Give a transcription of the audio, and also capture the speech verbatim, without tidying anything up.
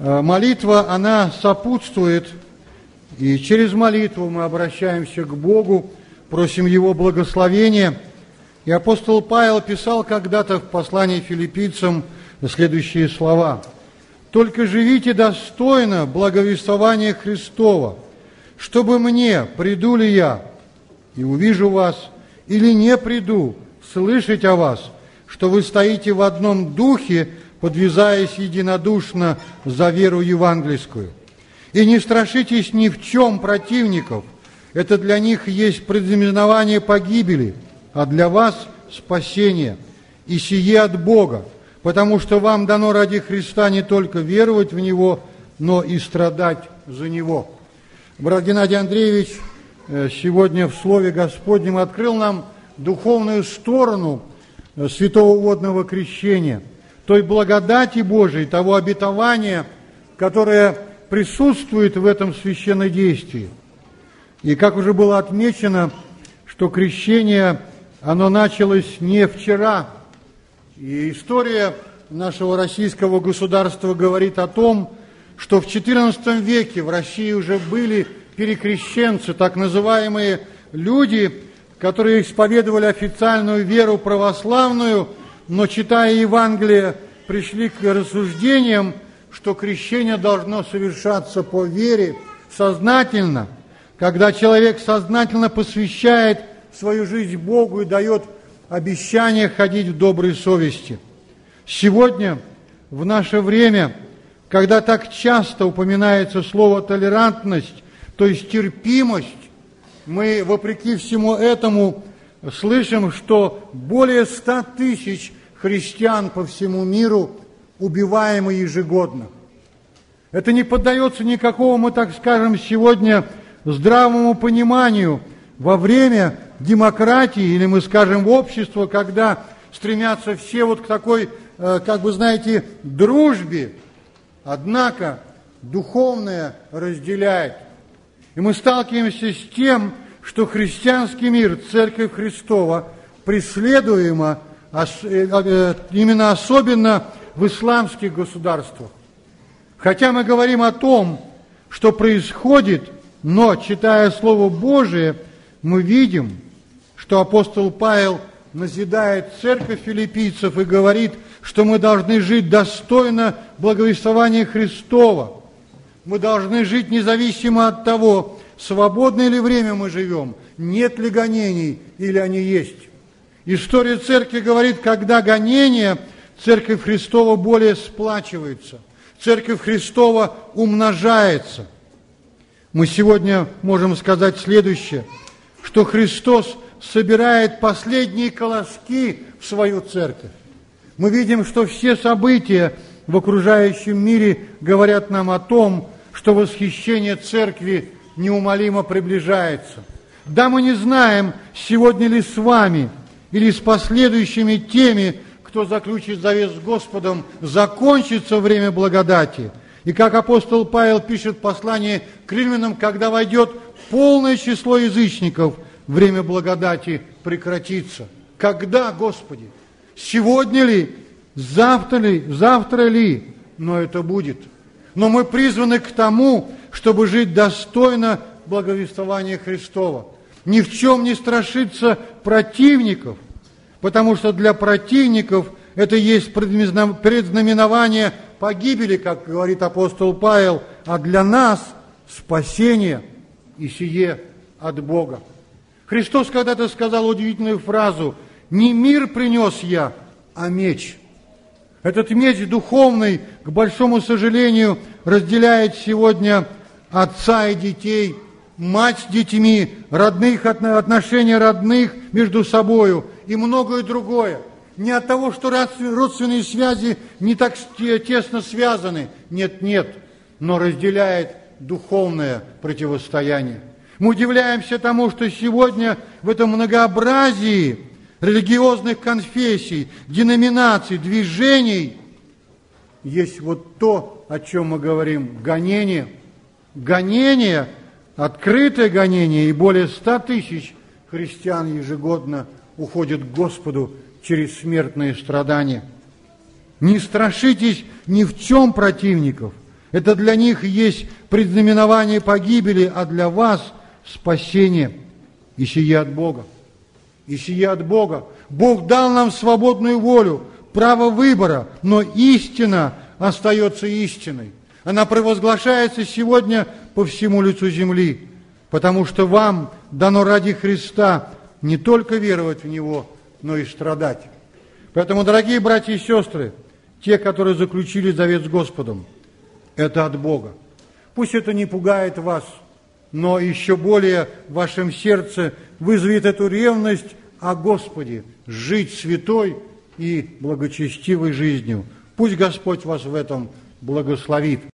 Молитва, она сопутствует, и через молитву мы обращаемся к Богу, просим Его благословения. И апостол Павел писал когда-то в послании филиппийцам следующие слова: «Только живите достойно благовествования Христова, чтобы мне, приду ли я и увижу вас, или не приду, слышать о вас, что вы стоите в одном духе, подвязаясь единодушно за веру евангельскую. И не страшитесь ни в чем противников, это для них есть предзнаменование погибели, а для вас спасение, и сие от Бога, потому что вам дано ради Христа не только веровать в Него, но и страдать за Него». Брат Геннадий Андреевич сегодня в Слове Господнем открыл нам духовную сторону святого водного крещения, той благодати Божией, того обетования, которое присутствует в этом священнодействии. И как уже было отмечено, что крещение, оно началось не вчера. И история нашего российского государства говорит о том, что в четырнадцатом веке в России уже были перекрещенцы, так называемые люди, которые исповедовали официальную веру православную, но, читая Евангелие, пришли к рассуждениям, что крещение должно совершаться по вере сознательно, когда человек сознательно посвящает свою жизнь Богу и дает обещание ходить в доброй совести. Сегодня, в наше время, когда так часто упоминается слово «толерантность», то есть терпимость, мы, вопреки всему этому, слышим, что более ста тысяч христиан по всему миру убиваемы ежегодно. Это не поддается никакому, мы так скажем, сегодня здравому пониманию во время демократии, или мы скажем, общества, когда стремятся все вот к такой, как бы, знаете, дружбе, однако духовное разделяет. И мы сталкиваемся с тем, что христианский мир, Церковь Христова, преследуема именно особенно в исламских государствах. Хотя мы говорим о том, что происходит, но, читая Слово Божие, мы видим, что апостол Павел назидает церковь филиппийцев и говорит, что мы должны жить достойно благовествования Христова. Мы должны жить независимо от того, свободное ли время мы живем, нет ли гонений или они есть. История церкви говорит, когда гонения, церковь Христова более сплачивается, церковь Христова умножается. Мы сегодня можем сказать следующее, что Христос собирает последние колоски в свою церковь. Мы видим, что все события в окружающем мире говорят нам о том, что восхищение церкви неумолимо приближается. Да, мы не знаем, сегодня ли с вами или с последующими теми, кто заключит завет с Господом, закончится время благодати. И как апостол Павел пишет в послании к римлянам, когда войдет полное число язычников, время благодати прекратится. Когда, Господи? Сегодня ли? Завтра ли? Завтра ли? Но это будет. Но мы призваны к тому, чтобы жить достойно благовествования Христова. Ни в чем не страшиться противников, потому что для противников это есть предзнаменование погибели, как говорит апостол Павел, а для нас спасение, и сие от Бога. Христос когда-то сказал удивительную фразу: «Не мир принес я, а меч». Этот меч духовный, к большому сожалению, разделяет сегодня отца и детей, мать с детьми, родных, отношения родных между собою и многое другое. Не от того, что родственные связи не так тесно связаны, нет, нет, но разделяет духовное противостояние. Мы удивляемся тому, что сегодня в этом многообразии религиозных конфессий, деноминаций, движений есть вот то, о чем мы говорим, гонение. Гонение, открытое гонение, и более ста тысяч христиан ежегодно уходят к Господу через смертные страдания. Не страшитесь ни в чем противников. Это для них есть предзнаменование погибели, а для вас спасение. И сие от Бога. И сие от Бога. Бог дал нам свободную волю, право выбора, но истина остается истиной. Она провозглашается сегодня по всему лицу земли, потому что вам дано ради Христа не только веровать в Него, но и страдать. Поэтому, дорогие братья и сестры, те, которые заключили завет с Господом, это от Бога. Пусть это не пугает вас, но еще более в вашем сердце вызовет эту ревность о Господе, жить святой и благочестивой жизнью. Пусть Господь вас в этом благословит.